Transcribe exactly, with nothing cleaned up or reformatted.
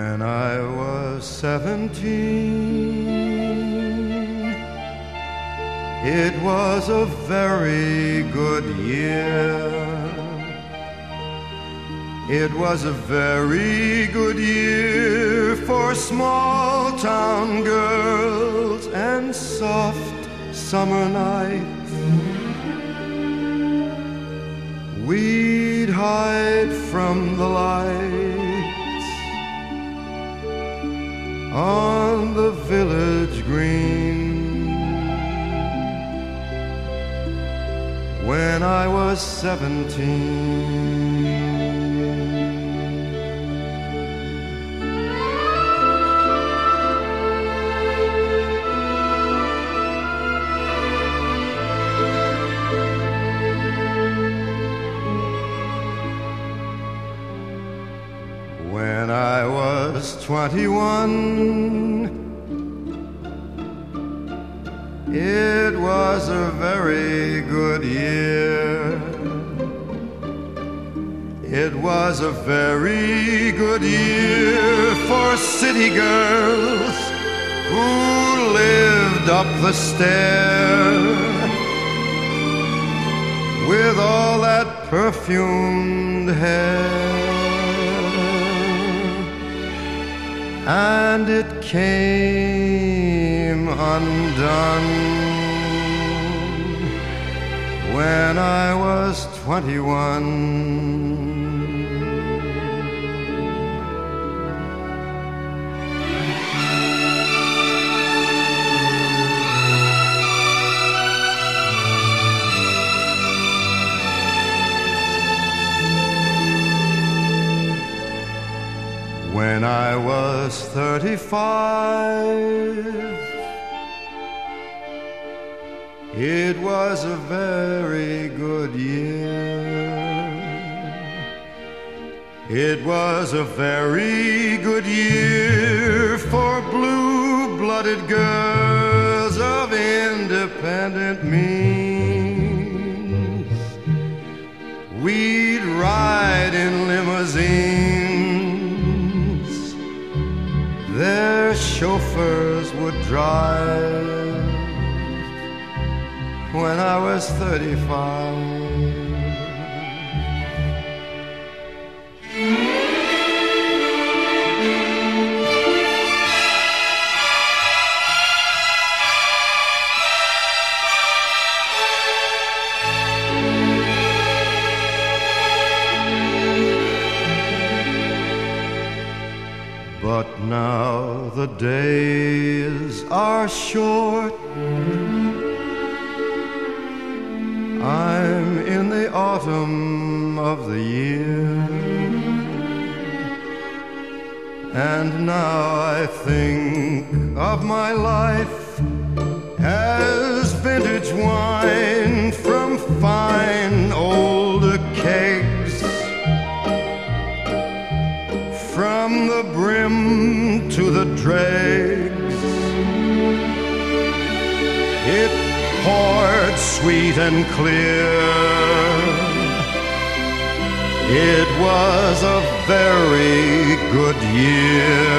When I was seventeen, it was a very good year. It was a very good year for small town girls and soft summer nights. We'd hide from the lights on the village green. When I was seventeen, when I was twenty-one, it was a very good year. It was a very good year for city girls who lived up the stair with all that perfumed hair. And it came undone when I was twenty-one. When I was thirty-five, it was a very good year. It was a very good year for blue-blooded girls of independent means. We'd ride in limousines, their chauffeurs would drive. When I was thirty-five, but now the days are short. I'm in the autumn of the year, and now I think of my life as vintage wine from fine old kegs, from the brim to the dregs. It poured sweet and clear. It was a very good year.